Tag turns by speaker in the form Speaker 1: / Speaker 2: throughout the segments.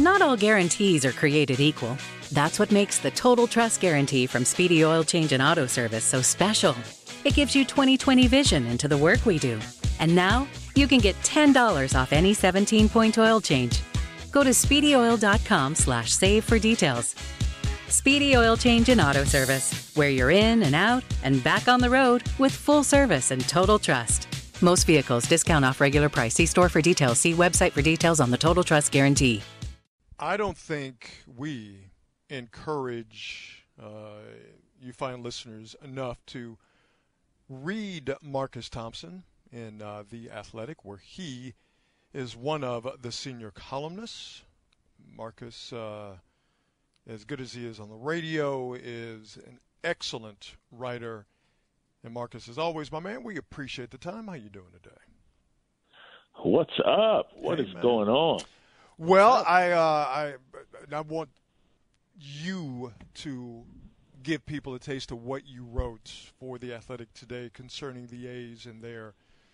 Speaker 1: Not all guarantees are created equal. That's what makes the Total Trust Guarantee from Speedy Oil Change and Auto Service so special. It gives you 20/20 vision into the work we do. And now, you can get $10 off any 17-point oil change. Go to SpeedyOil.com/save for details. Speedy Oil Change and Auto Service, where you're in and out and back on the road with full service and total trust. Most vehicles, discount off regular price. See store for details. See website for details on the Total Trust Guarantee.
Speaker 2: I don't think we encourage you fine listeners enough to read Marcus Thompson in The Athletic, where he is one of the senior columnists. Marcus, as good as he is on the radio, is an excellent writer. And Marcus, as always, my man, we appreciate the time. How you doing today?
Speaker 3: What's up? What is going on?
Speaker 2: Well, I want you to give people a taste of what you wrote for The Athletic today concerning the A's and their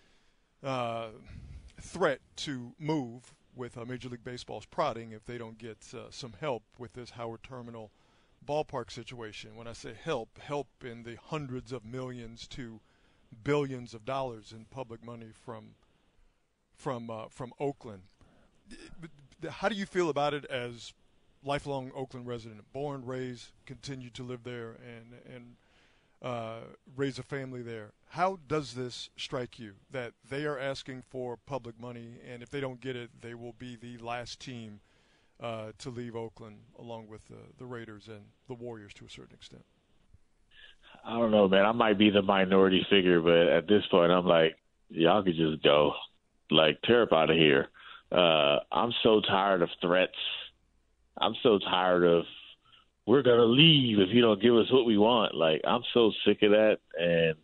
Speaker 2: threat to move with Major League Baseball's prodding if they don't get some help with this Howard Terminal ballpark situation. When I say help in the hundreds of millions to billions of dollars in public money from Oakland. How do you feel about it as lifelong Oakland resident, born, raised, continue to live there, and raise a family there? How does this strike you that they are asking for public money, and if they don't get it, they will be the last team to leave Oakland, along with the Raiders and the Warriors to a certain extent?
Speaker 3: I don't know, man. I might be the minority figure, but at this point, I'm like, y'all could just go. Like, tear up out of here. I'm so tired of threats. I'm so tired of, we're going to leave if you don't give us what we want. Like, I'm so sick of that. And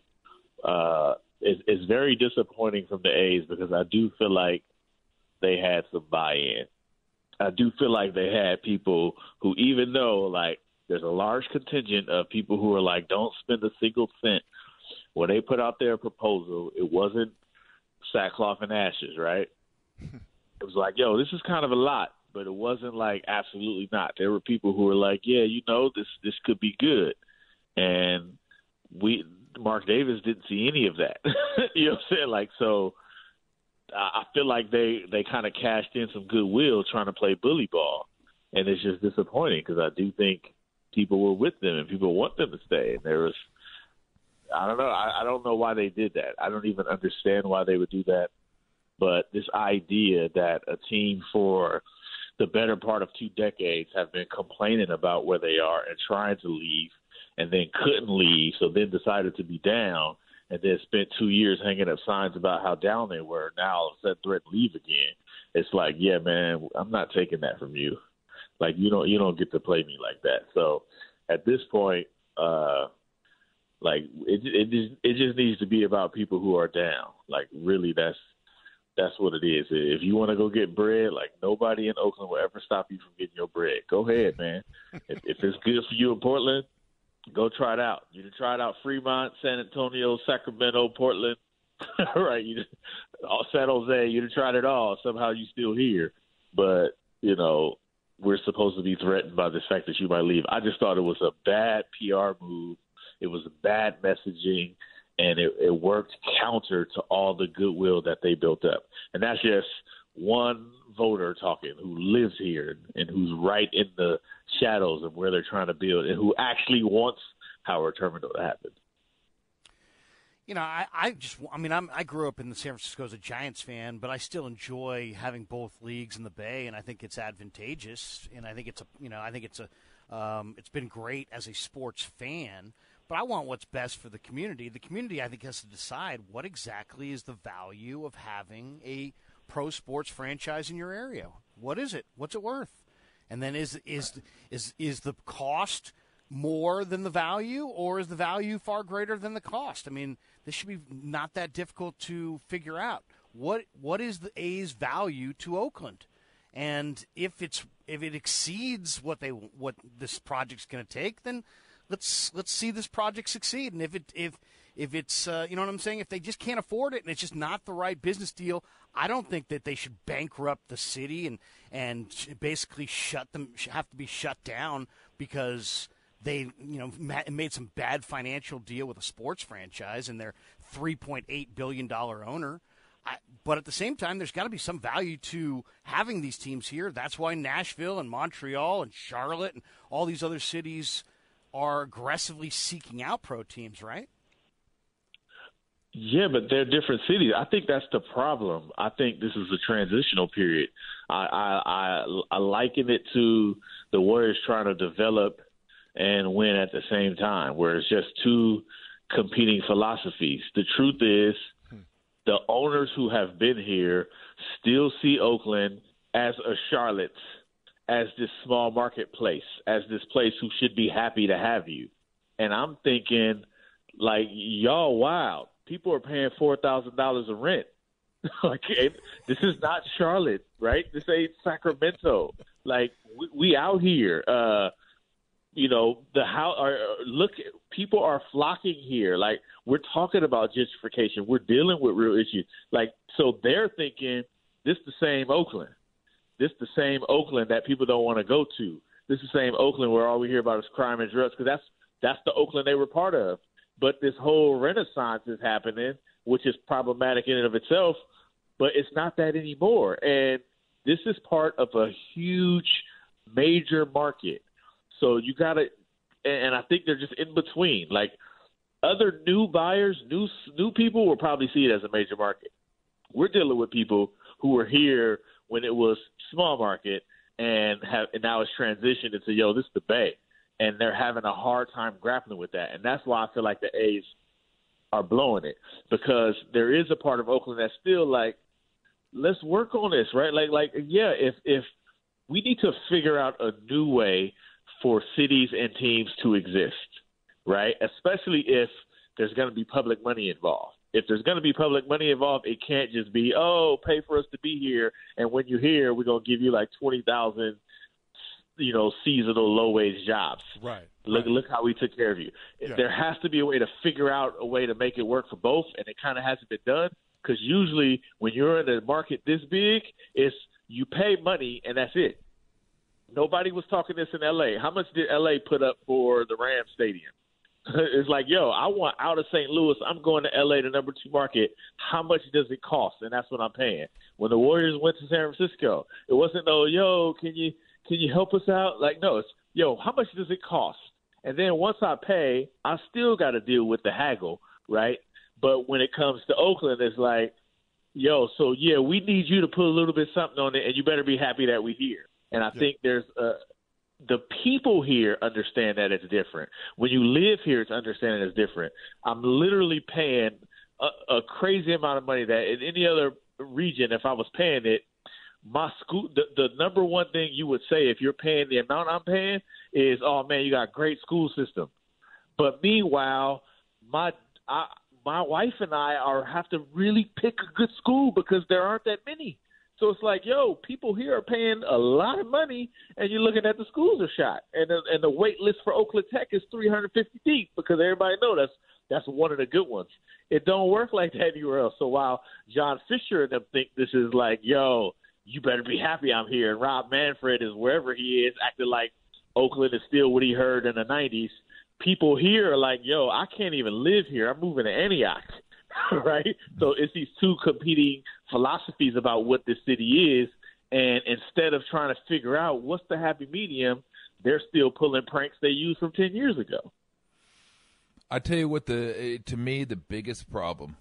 Speaker 3: it's very disappointing from the A's because I do feel like they had some buy-in. I do feel like they had people who, even though, like, there's a large contingent of people who are like, don't spend a single cent. When they put out their proposal, it wasn't sackcloth and ashes, right? It was like, yo, this is kind of a lot, but it wasn't like absolutely not. There were people who were like, yeah, you know, this could be good. And Mark Davis didn't see any of that. You know what I'm saying? Like, so I feel like they kind of cashed in some goodwill trying to play bully ball. And it's just disappointing because I do think people were with them and people want them to stay. And there was, I don't know. I don't know why they did that. I don't even understand why they would do that. But this idea that a team for the better part of 2 decades have been complaining about where they are and trying to leave and then couldn't leave, so then decided to be down and then spent 2 years hanging up signs about how down they were, now all of a sudden threaten to leave again. It's like, yeah, man, I'm not taking that from you. Like, you don't get to play me like that. So at this point, like it just needs to be about people who are down. Like, really, that's what it is. If you want to go get bread, like, nobody in Oakland will ever stop you from getting your bread. Go ahead, man. if it's good for you in Portland, go try it out. You can try it out Fremont, San Antonio, Sacramento, Portland, right? San Jose, you tried it all. Somehow you still here. But, you know, we're supposed to be threatened by the fact that you might leave. I just thought it was a bad PR move. It was bad messaging, and it worked counter to all the goodwill that they built up. And that's just one voter talking who lives here and who's right in the shadows of where they're trying to build and who actually wants Howard Terminal to happen.
Speaker 4: You know, I grew up in the San Francisco as a Giants fan, but I still enjoy having both leagues in the Bay, and I think it's advantageous, and I think it's it's been great as a sports fan. But I want what's best for the community. The community, I think, has to decide what exactly is the value of having a pro sports franchise in your area. What is it? What's it worth? And then is the cost more than the value, or is the value far greater than the cost? I mean, this should be not that difficult to figure out. What is the A's value to Oakland? And if it exceeds what this project's going to take, then let's see this project succeed. And if it's you know what I'm saying, if they just can't afford it and it's just not the right business deal, I don't think that they should bankrupt the city and basically have to be shut down because they made some bad financial deal with a sports franchise and their $3.8 billion owner. But at the same time, there's got to be some value to having these teams here. That's why Nashville and Montreal and Charlotte and all these other cities are aggressively seeking out pro teams, right?
Speaker 3: Yeah, but they're different cities. I think that's the problem. I think this is a transitional period. I liken it to the Warriors trying to develop and win at the same time, where it's just two competing philosophies. The truth is, the owners who have been here still see Oakland as a Charlotte, as this small marketplace, as this place who should be happy to have you. And I'm thinking, like, y'all wild. People are paying $4,000 of rent. Like, this is not Charlotte, right? This ain't Sacramento. Like, we out here. Look, people are flocking here. Like, we're talking about gentrification. We're dealing with real issues. Like, so they're thinking this the same Oakland. This the same Oakland that people don't want to go to. This is the same Oakland where all we hear about is crime and drugs, because that's the Oakland they were part of. But this whole renaissance is happening, which is problematic in and of itself, but it's not that anymore. And this is part of a huge, major market. So you got to – and I think they're just in between. Like, other new buyers, new people will probably see it as a major market. We're dealing with people who were here when it was small market and now it's transitioned into, this is the Bay. And they're having a hard time grappling with that. And that's why I feel like the A's are blowing it, because there is a part of Oakland that's still like, let's work on this, right? If we need to figure out a new way for cities and teams to exist, right? Especially if there's going to be public money involved. If there's going to be public money involved, it can't just be, pay for us to be here, and when you're here, we're going to give you like 20,000, seasonal low-wage jobs.
Speaker 2: Right.
Speaker 3: Look how we took care of you.
Speaker 2: Yeah.
Speaker 3: There has to be a way to figure out a way to make it work for both, and it kind of hasn't been done, because usually when you're in a market this big, it's you pay money and that's it. Nobody was talking this in L.A. How much did L.A. put up for the Rams Stadium? It's like, I want out of St. Louis. I'm going to L.A., the number 2 market. How much does it cost? And that's what I'm paying. When the Warriors went to San Francisco, it wasn't, can you help us out? Like, no, it's, how much does it cost? And then once I pay, I still got to deal with the haggle, right? But when it comes to Oakland, it's like, we need you to put a little bit something on it, and you better be happy that we're here. And I think there's the people here understand that it's different. When you live here, it's understanding it's different. I'm literally paying a crazy amount of money that in any other region, if I was paying it, my school, the number one thing you would say if you're paying the amount I'm paying is, oh man, you got a great school system. But meanwhile, my wife and I have to really pick a good school because there aren't that many. So it's like, people here are paying a lot of money, and you're looking at the schools are shot. And the wait list for Oakland Tech is 350 deep because everybody knows that's one of the good ones. It don't work like that anywhere else. So while John Fisher and them think this is like, you better be happy I'm here, and Rob Manfred is wherever he is acting like Oakland is still what he heard in the 90s, people here are like, I can't even live here. I'm moving to Antioch. Right? So it's these two competing philosophies about what this city is, and instead of trying to figure out what's the happy medium, they're still pulling pranks they used from 10 years ago.
Speaker 5: I tell you what, to me, the biggest problem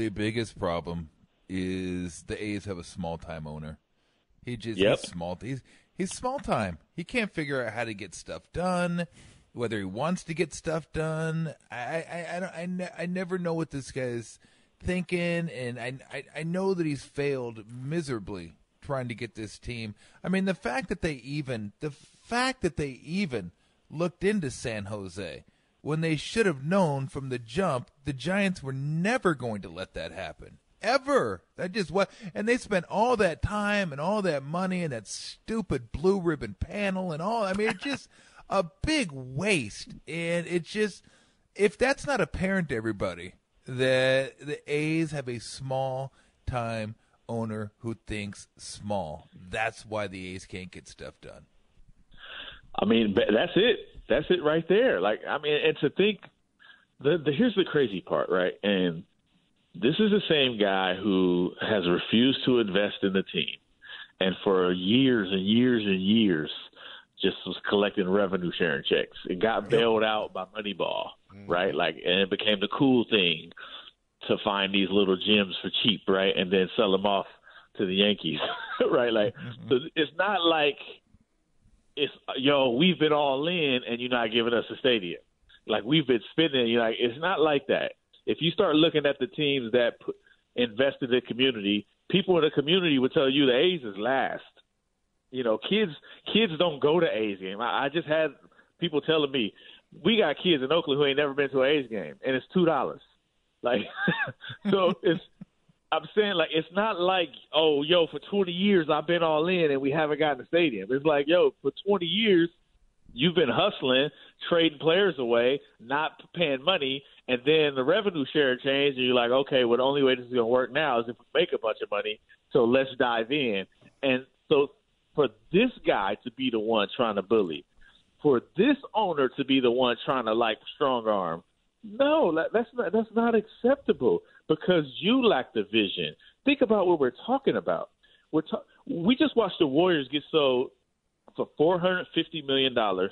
Speaker 5: is the A's have a small-time owner. He's small-time. He can't figure out how to get stuff done. Whether he wants to get stuff done, I never know what this guy's thinking, and I know that he's failed miserably trying to get this team. I mean, the fact that they even looked into San Jose when they should have known from the jump the Giants were never going to let that happen. Ever. And they spent all that time and all that money and that stupid blue ribbon panel and all. I mean, it's just a big waste, and if that's not apparent to everybody, that the A's have a small-time owner who thinks small. That's why the A's can't get stuff done.
Speaker 3: I mean, that's it. That's it right there. Like, I mean, and to think, here's the crazy part, right? And this is the same guy who has refused to invest in the team, and for years and years and years just was collecting revenue sharing checks. It got bailed out by Moneyball, right? Like, and it became the cool thing to find these little gems for cheap, right? And then sell them off to the Yankees, right? Like, so it's not like it's, we've been all in and you're not giving us a stadium. Like, we've been spending, it's not like that. If you start looking at the teams that invest in the community, people in the community would tell you the A's is last. Kids don't go to A's game. I just had people telling me, we got kids in Oakland who ain't never been to an A's game, and it's $2. Like, so I'm saying, like, it's not like, for 20 years I've been all in and we haven't gotten a stadium. It's like, for 20 years you've been hustling, trading players away, not paying money, and then the revenue share changed, and you're like, okay, well, the only way this is going to work now is if we make a bunch of money, so let's dive in. And so for this guy to be the one trying to bully, for this owner to be the one trying to, like, strong arm, no, that's not acceptable because you lack the vision. Think about what we're talking about. We just watched the Warriors get sold for $450 million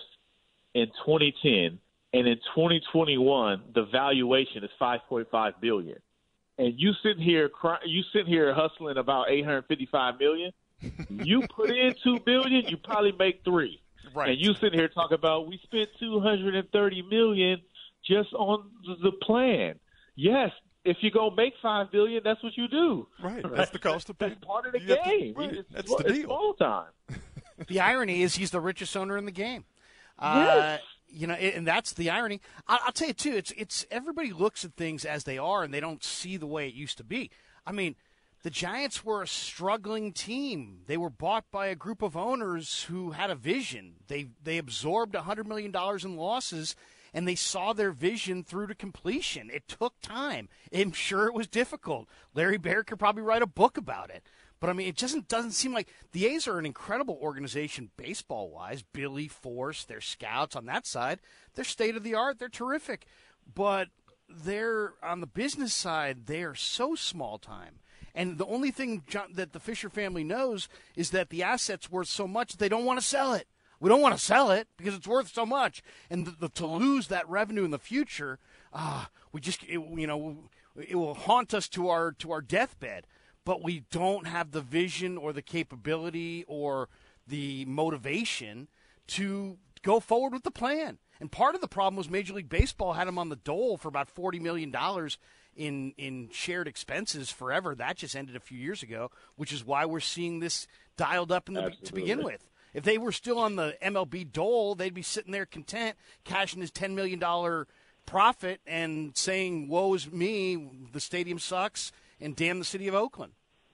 Speaker 3: in 2010, and in 2021 the valuation is $5.5 billion. And you sitting here hustling about $855 million. You put in $2 billion, you probably make $3 billion. Right. And you sitting here talking about we spent $230 million just on the plan. Yes, if you go make $5 billion, that's what you do.
Speaker 2: Right, that's the cost of
Speaker 3: that's part of the game.
Speaker 2: That's the deal.
Speaker 3: It's all time.
Speaker 4: The irony is he's the richest owner in the game.
Speaker 3: Yes.
Speaker 4: And that's the irony. I'll tell you too. It's everybody looks at things as they are, and they don't see the way it used to be. I mean, the Giants were a struggling team. They were bought by a group of owners who had a vision. They absorbed $100 million in losses, and they saw their vision through to completion. It took time. I'm sure it was difficult. Larry Baer could probably write a book about it. But, I mean, it just doesn't seem like the A's are an incredible organization baseball-wise. Billy Force, their scouts on that side, they're state-of-the-art. They're terrific. But they're on the business side, they are so small-time. And the only thing that the Fisher family knows is that the asset's worth so much that they don't want to sell it. We don't want to sell it because it's worth so much. And to lose that revenue in the future, it will haunt us to our deathbed. But we don't have the vision or the capability or the motivation to go forward with the plan. And part of the problem was Major League Baseball had them on the dole for about $40 million in shared expenses forever. That just ended a few years ago, which is why we're seeing this dialed up to begin with. If they were still on the MLB dole, they'd be sitting there content, cashing his $10 million profit and saying, woe is me, the stadium sucks, and damn the city of Oakland.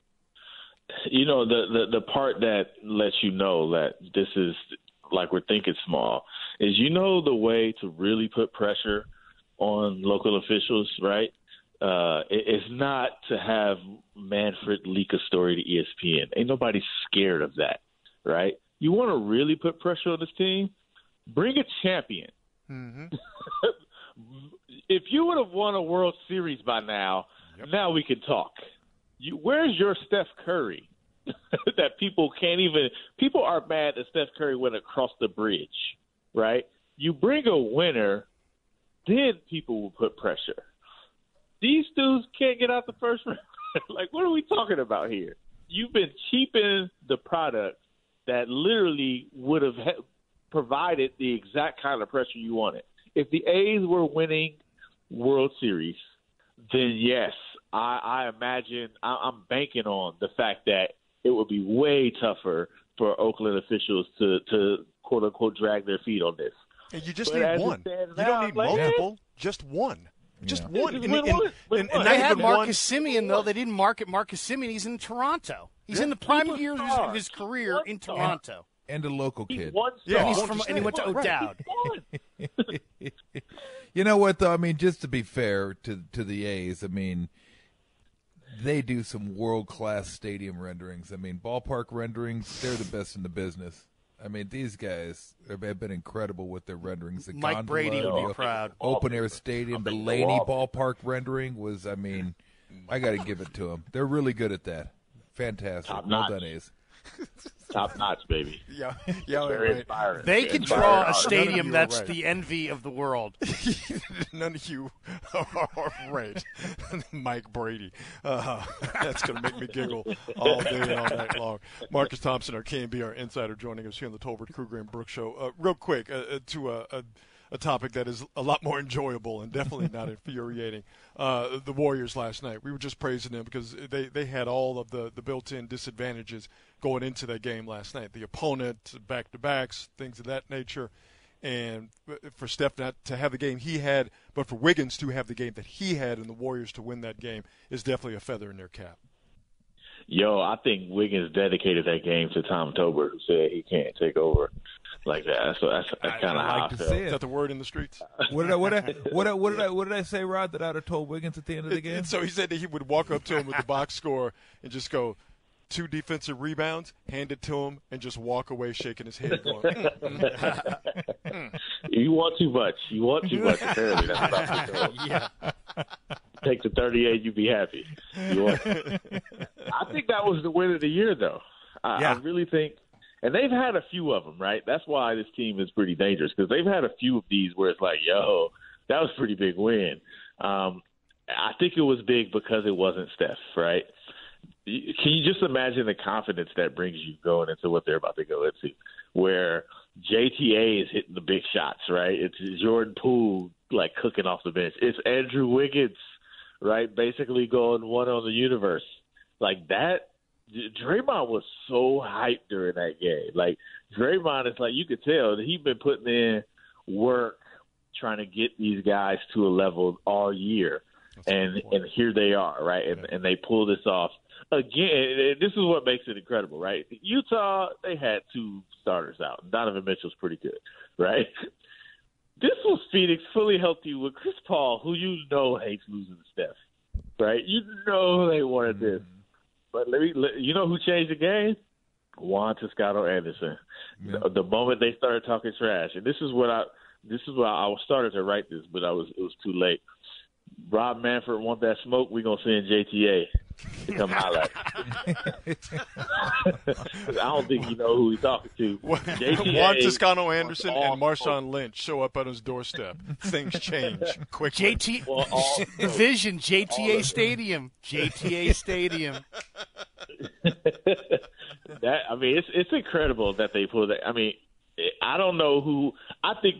Speaker 3: The part that lets you know that this is like we're thinking small is, the way to really put pressure on local officials, right? It's not to have Manfred leak a story to ESPN. Ain't nobody scared of that, right? You want to really put pressure on this team? Bring a champion. Mm-hmm. If you would have won a World Series by now, now we can talk. Where's your Steph Curry? That people are mad that Steph Curry went across the bridge, right? You bring a winner, then people will put pressure. These dudes can't get out the first round. Like, what are we talking about here? You've been cheapening the product that literally would have provided the exact kind of pressure you wanted. If the A's were winning World Series, then yes, I imagine I'm banking on the fact that it would be way tougher for Oakland officials to quote unquote drag their feet on this.
Speaker 2: And you just need one. You don't need multiple. Just one. Just one. And
Speaker 4: they had Marcus Semien, though. They didn't market Marcus Semien. He's in Toronto. He's in the prime years of his career in Toronto.
Speaker 5: And a local kid.
Speaker 4: He's from, and he went to O'Dowd.
Speaker 5: You know what, though? I mean, just to be fair to the A's, I mean, they do some world-class stadium renderings. I mean, ballpark renderings, they're the best in the business. I mean, these guys have been incredible with their renderings. The
Speaker 4: Mike
Speaker 5: gondola,
Speaker 4: Brady would be
Speaker 5: the
Speaker 4: proud.
Speaker 5: Open-air stadium, the Laney ballpark rendering was, I mean, I got to give it to them. They're really good at that. Fantastic.
Speaker 3: Top
Speaker 5: Well
Speaker 3: notch.
Speaker 5: done, A's.
Speaker 3: Top notch, baby.
Speaker 2: Yeah,
Speaker 3: Very
Speaker 2: right.
Speaker 3: inspiring.
Speaker 4: They can
Speaker 3: Inspiring.
Speaker 4: draw a
Speaker 2: None of
Speaker 4: stadium
Speaker 2: you are
Speaker 4: that's
Speaker 2: right.
Speaker 4: the envy of the world.
Speaker 2: None of you are right. Mike Brady. That's going to make me giggle all day and all night long. Marcus Thompson, our K&B, our insider, joining us here on the Tolbert, Kruger, and Brooks show. Real quick, to a topic that is a lot more enjoyable and definitely not infuriating. The Warriors last night. We were just praising them because they had all of the built-in disadvantages going into that game last night. The opponent, back-to-backs, things of that nature. And for Steph not to have the game he had, but for Wiggins to have the game that he had and the Warriors to win that game is definitely a feather in their cap.
Speaker 3: Yo, I think Wiggins dedicated that game to Tom Tolbert, who said he can't take over like that. So that's kind of how I felt.
Speaker 2: Is that the word in the streets?
Speaker 5: What did I say, Rod, that I'd have told Wiggins at the end of the game?
Speaker 2: So he said that he would walk up to him with the box score and just go, 2 defensive rebounds, hand it to him, and just walk away shaking his head going,
Speaker 3: You want too much. You want too much, apparently. That's about to go.
Speaker 4: Yeah.
Speaker 3: Take the 38, you be happy. I think that was the win of the year, though. I really think – and they've had a few of them, right? That's why this team is pretty dangerous, because they've had a few of these where it's like, yo, that was a pretty big win. I think it was big because it wasn't Steph, right? Can you just imagine the confidence that brings you going into what they're about to go into, where JTA is hitting the big shots, right? It's Jordan Poole, like, cooking off the bench. It's Andrew Wiggins, right, basically going one on the universe. Like, that, Draymond was so hyped during that game. Like, Draymond is like, you could tell that he's been putting in work trying to get these guys to a level all year. And here they are, right? And they pull this off. Again, this is what makes it incredible, right? Utah, they had 2 starters out. Donovan Mitchell's pretty good, right? This was Phoenix fully healthy with Chris Paul, who you know hates losing to Steph, right? You know they wanted this. But you know who changed the game? Juan Toscano Anderson.
Speaker 5: Yeah.
Speaker 3: The moment they started talking trash, and this is what I started to write this, but it was too late. Rob Manfred want that smoke, we're going to send JTA to come highlight. I don't think you know who he's talking to.
Speaker 2: Juan Toscano Anderson and Marshawn Lynch show up on his doorstep. Things change quickly.
Speaker 4: The vision, JTA Stadium. JTA Stadium.
Speaker 3: It's incredible that they pulled that. I mean, I don't know who. I think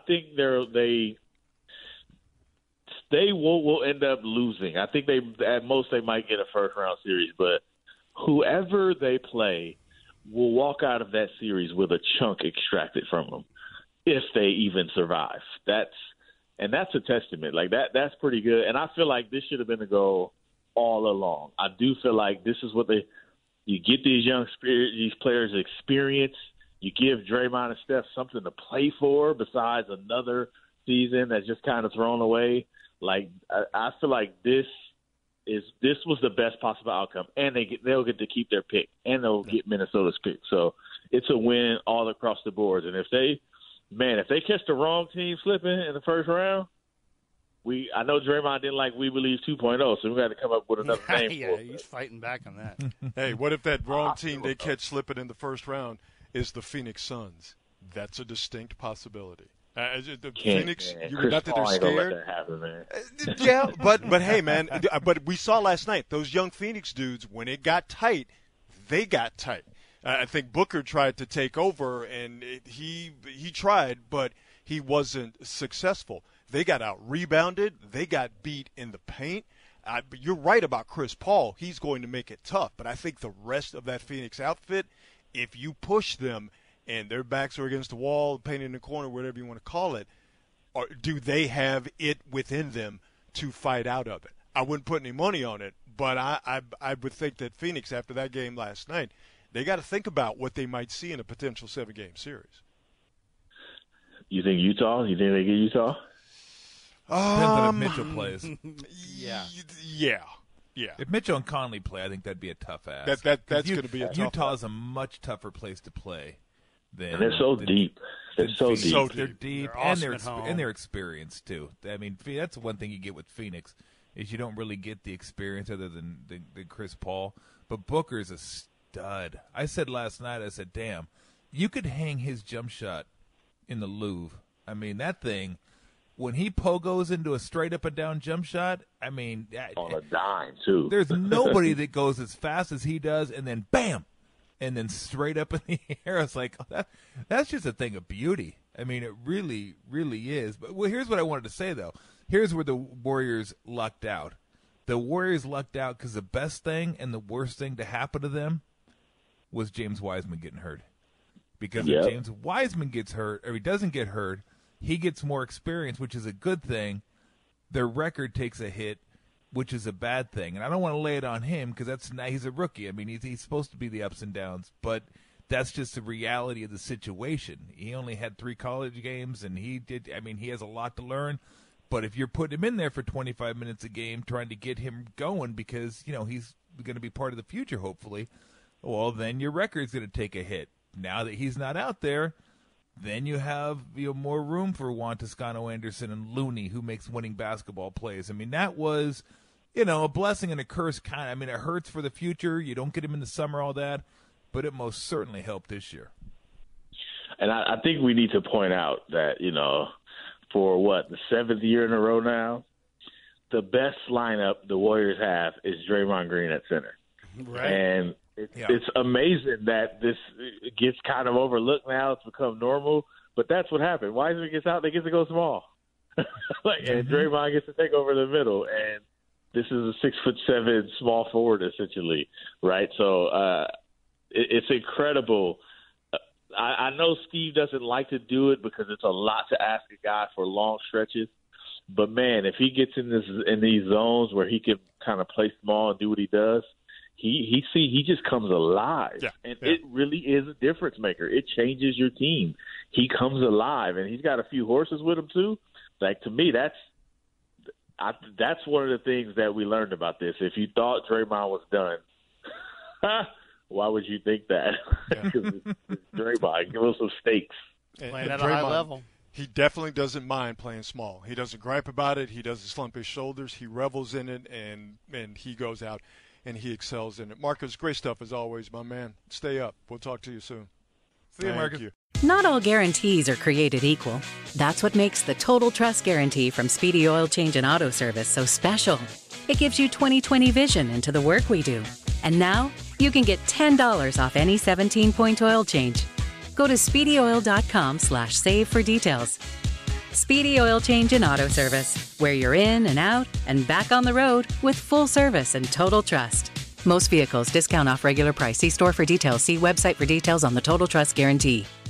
Speaker 3: they will end up losing. I think at most they might get a first round series, but whoever they play will walk out of that series with a chunk extracted from them if they even survive. That's a testament. Like that's pretty good. And I feel like this should have been the goal all along. I do feel like this is what you get these these players experience. You give Draymond and Steph something to play for besides another season that's just kind of thrown away. Like I feel like this was the best possible outcome, and they'll get to keep their pick, and they'll get Minnesota's pick. So it's a win all across the board. And if they catch the wrong team slipping in the first round, I know Draymond didn't like We Believe 2.0, so we got to come up with another name.
Speaker 4: Yeah, he's fighting back on that.
Speaker 2: Hey, what if that wrong team they catch slipping in the first round is the Phoenix Suns? That's a distinct possibility. Phoenix, not that they're scared.
Speaker 3: Let that happen, man.
Speaker 2: Yeah, but hey, man, but we saw last night those young Phoenix dudes, when it got tight, they got tight. I think Booker tried to take over, and he tried, but he wasn't successful. They got out rebounded. They got beat in the paint. But you're right about Chris Paul. He's going to make it tough. But I think the rest of that Phoenix outfit, if you push them and their backs are against the wall, paint in the corner, whatever you want to call it, or do they have it within them to fight out of it? I wouldn't put any money on it, but I would think that Phoenix, after that game last night, they got to think about what they might see in a potential 7-game series.
Speaker 3: You think Utah? You think they get Utah?
Speaker 5: Depends on if Mitchell plays.
Speaker 2: Yeah.
Speaker 5: If Mitchell and Conley play, I think that'd be a tough ask.
Speaker 2: That's going to be a tough
Speaker 5: Utah's a much tougher place to play than.
Speaker 3: And they're so deep. They're so deep.
Speaker 5: They're deep,
Speaker 4: They're awesome at home.
Speaker 5: and they're experienced too. I mean, that's one thing you get with Phoenix is you don't really get the experience other than Chris Paul. But Booker's a stud. I said last night, I said, damn, you could hang his jump shot in the Louvre. I mean, that thing. When he pogos into a straight up and down jump shot, I mean,
Speaker 3: on a dime too.
Speaker 5: There's nobody that goes as fast as he does, and then bam, and then straight up in the air. It's like that's just a thing of beauty. I mean, it really, really is. But here's what I wanted to say though. Here's where the Warriors lucked out. The Warriors lucked out because the best thing and the worst thing to happen to them was James Wiseman getting hurt. Because if James Wiseman gets hurt, or he doesn't get hurt, he gets more experience, which is a good thing. Their record takes a hit, which is a bad thing. And I don't want to lay it on him because he's a rookie. I mean, he's supposed to be the ups and downs, but that's just the reality of the situation. He only had 3 college games, and he has a lot to learn. But if you're putting him in there for 25 minutes a game, trying to get him going because, he's going to be part of the future, hopefully, well, then your record's going to take a hit. Now that he's not out there, then you have more room for Juan Toscano-Anderson and Looney, who makes winning basketball plays. I mean, that was, a blessing and a curse kind of. I mean, it hurts for the future. You don't get him in the summer, all that, but it most certainly helped this year.
Speaker 3: And I think we need to point out that, for the 7th year in a row now, the best lineup the Warriors have is Draymond Green at center.
Speaker 4: Right.
Speaker 3: And it's amazing that this gets kind of overlooked now. It's become normal, but that's what happened. Wiseman gets out, they get to go small. And Draymond gets to take over the middle. And this is a 6'7" small forward, essentially, right? So it's incredible. I know Steve doesn't like to do it because it's a lot to ask a guy for long stretches. But, man, if he gets in these zones where he can kind of play small and do what he does, he just comes alive. It really is a difference maker. It changes your team. He comes alive, and he's got a few horses with him too. Like, to me, that's one of the things that we learned about this. If you thought Draymond was done, why would you think that? Because it's Draymond. Give him some stakes.
Speaker 4: Playing at a high level.
Speaker 2: He definitely doesn't mind playing small. He doesn't gripe about it. He doesn't slump his shoulders. He revels in it, and he goes out and he excels in it. Marcus, great stuff as always, my man. Stay up. We'll talk to you soon.
Speaker 5: See you, Marcus.
Speaker 2: You.
Speaker 1: Not all guarantees are created equal. That's what makes the Total Trust Guarantee from Speedy Oil Change and Auto Service so special. It gives you 20/20 vision into the work we do. And now you can get $10 off any 17-point oil change. Go to SpeedyOil.com/save for details. Speedy Oil Change and Auto Service, where you're in and out and back on the road with full service and total trust. Most vehicles discount off regular price. See store for details. See website for details on the Total Trust Guarantee.